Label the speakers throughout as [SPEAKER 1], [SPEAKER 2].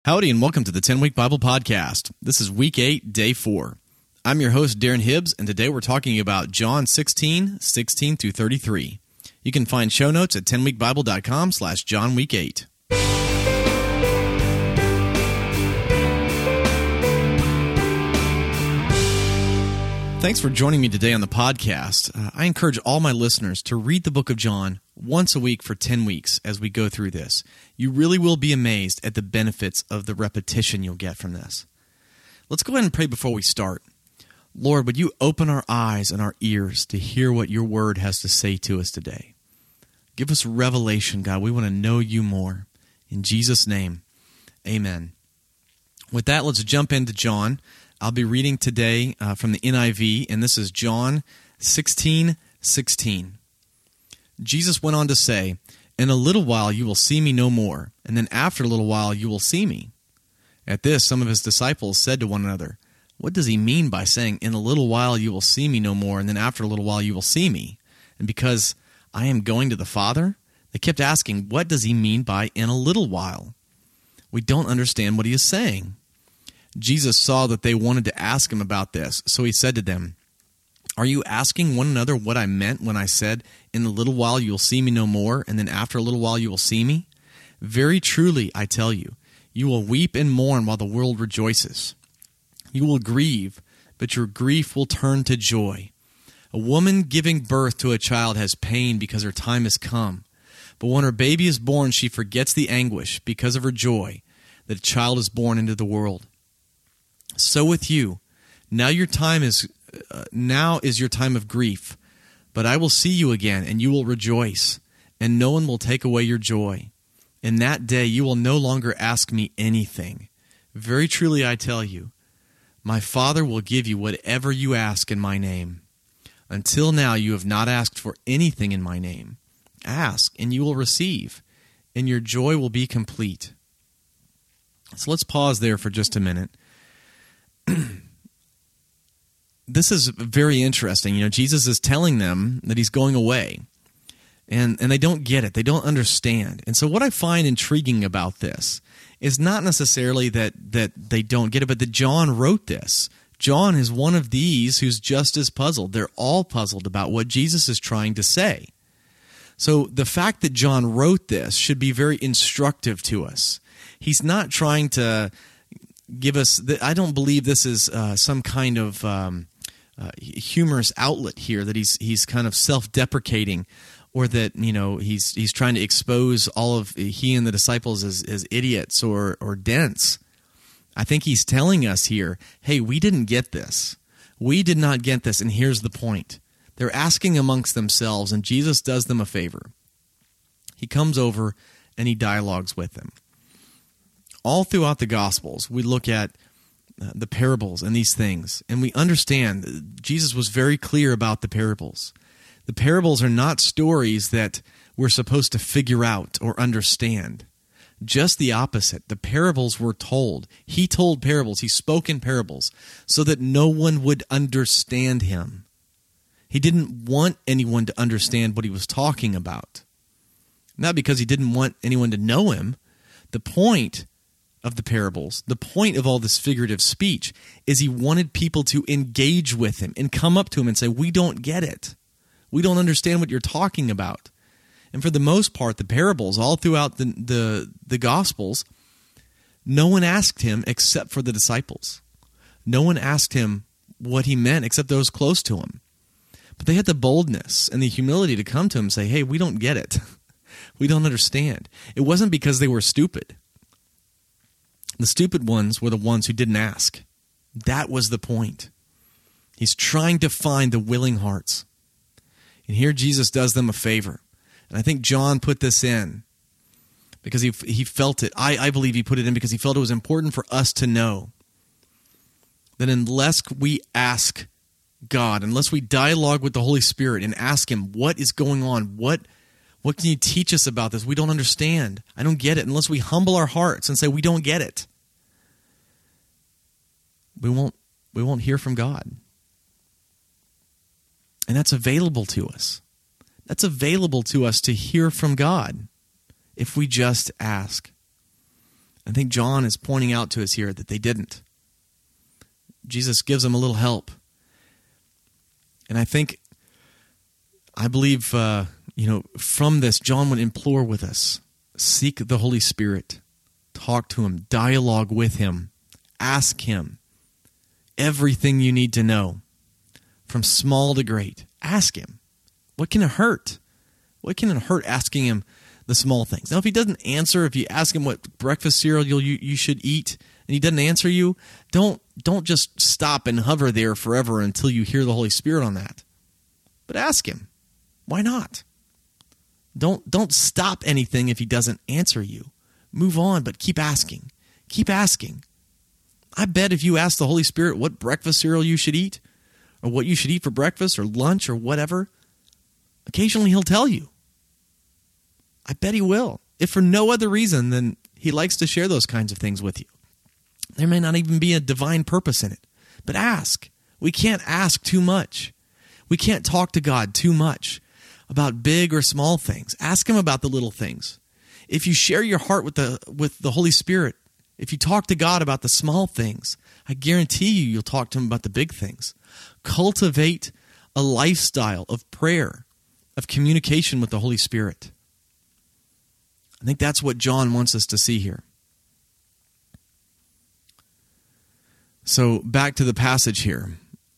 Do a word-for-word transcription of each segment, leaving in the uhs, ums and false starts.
[SPEAKER 1] Howdy and welcome to the ten-Week Bible Podcast. This is Week eight, Day four. I'm your host, Darren Hibbs, and today we're talking about John sixteen, sixteen through thirty-three. You can find show notes at ten week bible dot com slash John Week eight. Thanks for joining me today on the podcast. Uh, I encourage all my listeners to read the book of John once a week for ten weeks as we go through this. You really will be amazed at the benefits of the repetition you'll get from this. Let's go ahead and pray before we start. Lord, would you open our eyes and our ears to hear what your word has to say to us today? Give us revelation, God. We want to know you more. In Jesus' name, amen. With that, let's jump into John. I'll be reading today uh, from the N I V, and this is John sixteen, sixteen. Jesus went on to say, "In a little while you will see me no more, and then after a little while you will see me." At this, some of his disciples said to one another, "What does he mean by saying, 'In a little while you will see me no more, and then after a little while you will see me'? And because I am going to the Father?" They kept asking, "What does he mean by 'in a little while'? We don't understand what he is saying." Jesus saw that they wanted to ask him about this, so he said to them, "Are you asking one another what I meant when I said, 'In a little while you will see me no more, and then after a little while you will see me'? Very truly, I tell you, you will weep and mourn while the world rejoices. You will grieve, but your grief will turn to joy. A woman giving birth to a child has pain because her time has come. But when her baby is born, she forgets the anguish because of her joy that a child is born into the world. So with you, now your time is uh, now is your time of grief, but I will see you again, and you will rejoice, and no one will take away your joy. In that day you will no longer ask me anything. Very truly I tell you, my Father will give you whatever you ask in my name. Until now you have not asked for anything in my name. Ask, and you will receive, and your joy will be complete." So let's pause there for just a minute. This is very interesting. You know, Jesus is telling them that he's going away, and, and they don't get it. They don't understand. And so what I find intriguing about this is not necessarily that, that they don't get it, but that John wrote this. John is one of these who's just as puzzled. They're all puzzled about what Jesus is trying to say. So the fact that John wrote this should be very instructive to us. He's not trying to give us, I don't believe this is uh, some kind of um, uh, humorous outlet here, that he's he's kind of self-deprecating, or that, you know, he's he's trying to expose all of he and the disciples as, as idiots or or dense. I think he's telling us here, hey, we didn't get this. We did not get this, and here's the point. They're asking amongst themselves, and Jesus does them a favor. He comes over and he dialogues with them. All throughout the Gospels, we look at uh, the parables and these things, and we understand that Jesus was very clear about the parables. The parables are not stories that we're supposed to figure out or understand. Just the opposite. The parables were told. He told parables. He spoke in parables so that no one would understand him. He didn't want anyone to understand what he was talking about. Not because he didn't want anyone to know him. The point of the parables, the point of all this figurative speech, is he wanted people to engage with him and come up to him and say, "We don't get it. We don't understand what you're talking about." And for the most part, the parables, all throughout the, the, the Gospels, no one asked him except for the disciples. No one asked him what he meant except those close to him. But they had the boldness and the humility to come to him and say, "Hey, we don't get it. We don't understand." It wasn't because they were stupid. The stupid ones were the ones who didn't ask. That was the point. He's trying to find the willing hearts. And here Jesus does them a favor. And I think John put this in because he he felt it. I, I believe he put it in because he felt it was important for us to know that unless we ask God, unless we dialogue with the Holy Spirit and ask him, what is going on? What What can you teach us about this? We don't understand. I don't get it. Unless we humble our hearts and say, we don't get it, we won't, we won't hear from God. And that's available to us. That's available to us to hear from God if we just ask. I think John is pointing out to us here that they didn't. Jesus gives them a little help. And I think, I believe, uh, you know, from this, John would implore with us, seek the Holy Spirit, talk to him, dialogue with him, ask him everything you need to know, from small to great. Ask him. What can it hurt? What can it hurt asking him the small things? Now, if he doesn't answer, if you ask him what breakfast cereal you, you should eat, and he doesn't answer you, don't, don't just stop and hover there forever until you hear the Holy Spirit on that. But ask him. Why not? Don't, don't stop anything if he doesn't answer you. Move on, but keep asking. Keep asking. I bet if you ask the Holy Spirit what breakfast cereal you should eat, or what you should eat for breakfast or lunch or whatever, occasionally he'll tell you. I bet he will. If for no other reason than he likes to share those kinds of things with you. There may not even be a divine purpose in it. But ask. We can't ask too much. We can't talk to God too much about big or small things. Ask him about the little things. If you share your heart with the with the Holy Spirit, if you talk to God about the small things, I guarantee you you'll talk to him about the big things. Cultivate a lifestyle of prayer, of communication with the Holy Spirit. I think that's what John wants us to see here. So back to the passage here.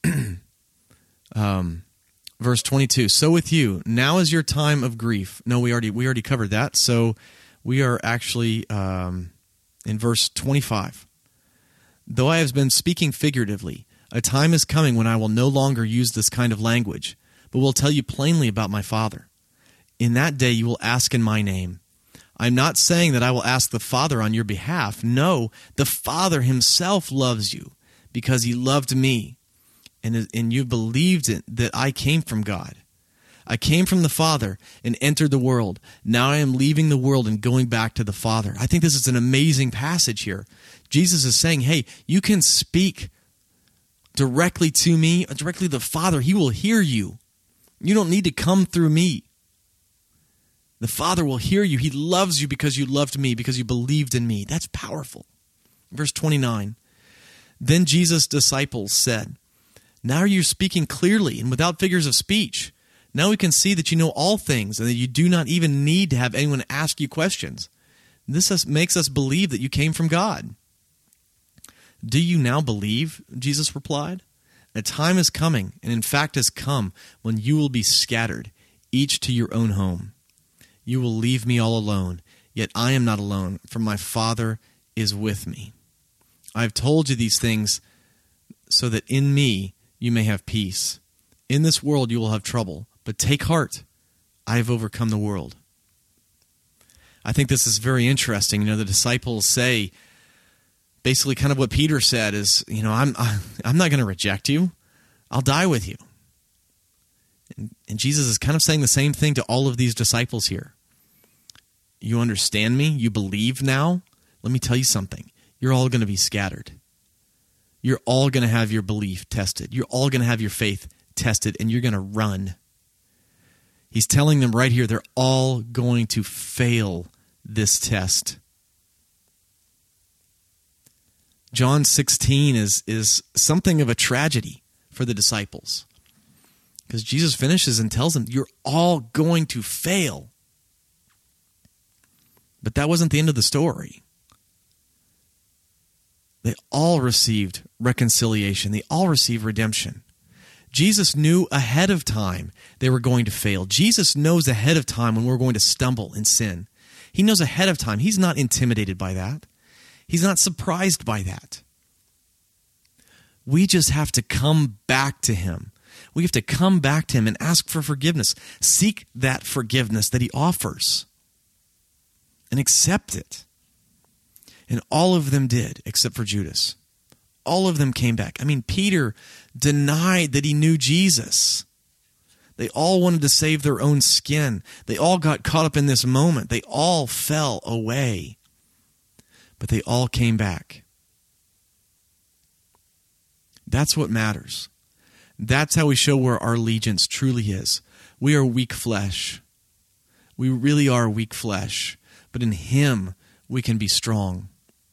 [SPEAKER 1] um, verse twenty-two. So with you, now is your time of grief. No, we already we already covered that. So we are actually um, in verse twenty-five. Though I have been speaking figuratively, a time is coming when I will no longer use this kind of language, but will tell you plainly about my Father. In that day you will ask in my name. I'm not saying that I will ask the Father on your behalf. No, the Father himself loves you because he loved me, and, and you believed it, that I came from God. I came from the Father and entered the world. Now I am leaving the world and going back to the Father. I think this is an amazing passage here. Jesus is saying, hey, you can speak directly to me, directly to the Father. He will hear you. You don't need to come through me. The Father will hear you. He loves you because you loved me, because you believed in me. That's powerful. Verse twenty-nine. Then Jesus' disciples said, now you're speaking clearly and without figures of speech. Now we can see that you know all things and that you do not even need to have anyone ask you questions. This makes us believe that you came from God. Do you now believe? Jesus replied. A time is coming, and in fact has come, when you will be scattered, each to your own home. You will leave me all alone, yet I am not alone, for my Father is with me. I have told you these things so that in me you may have peace. In this world you will have trouble, but take heart. I have overcome the world. I think this is very interesting. You know, the disciples say, basically kind of what Peter said is, you know, I'm I'm not going to reject you. I'll die with you. And, and Jesus is kind of saying the same thing to all of these disciples here. You understand me? You believe now? Let me tell you something. You're all going to be scattered. You're all going to have your belief tested. You're all going to have your faith tested, and you're going to run. He's telling them right here, they're all going to fail this test. John sixteen is, is something of a tragedy for the disciples, because Jesus finishes and tells them, you're all going to fail. But that wasn't the end of the story. They all received reconciliation. They all received redemption. Jesus knew ahead of time they were going to fail. Jesus knows ahead of time when we're going to stumble in sin. He knows ahead of time. He's not intimidated by that. He's not surprised by that. We just have to come back to him. We have to come back to him and ask for forgiveness. Seek that forgiveness that he offers and accept it. And all of them did, except for Judas. All of them came back. I mean, Peter denied that he knew Jesus. They all wanted to save their own skin. They all got caught up in this moment. They all fell away. But they all came back. That's what matters. That's how we show where our allegiance truly is. We are weak flesh. We really are weak flesh. But in him, we can be strong.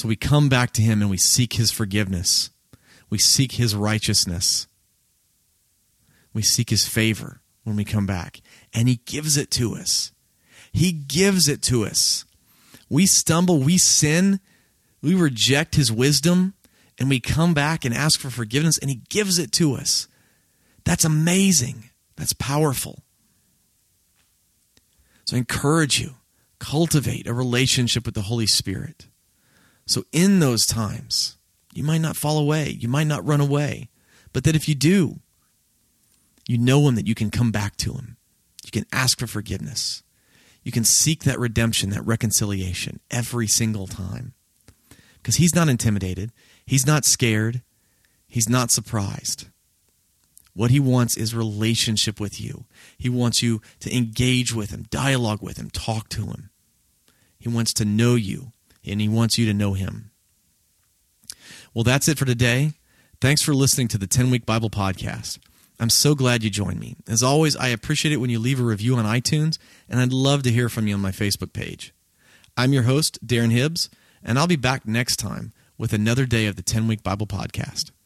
[SPEAKER 1] So we come back to him and we seek his forgiveness. We seek his righteousness. We seek his favor when we come back. And he gives it to us. He gives it to us. We stumble, we sin, we reject his wisdom, and we come back and ask for forgiveness, and he gives it to us. That's amazing. That's powerful. So I encourage you, cultivate a relationship with the Holy Spirit. So in those times, you might not fall away, you might not run away, but that if you do, you know him, that you can come back to him. You can ask for forgiveness. You can seek that redemption, that reconciliation every single time. Because he's not intimidated. He's not scared. He's not surprised. What he wants is relationship with you. He wants you to engage with him, dialogue with him, talk to him. He wants to know you, and he wants you to know him. Well, that's it for today. Thanks for listening to the ten-Week Bible Podcast. I'm so glad you joined me. As always, I appreciate it when you leave a review on iTunes, and I'd love to hear from you on my Facebook page. I'm your host, Darren Hibbs, and I'll be back next time with another day of the ten-Week Bible Podcast.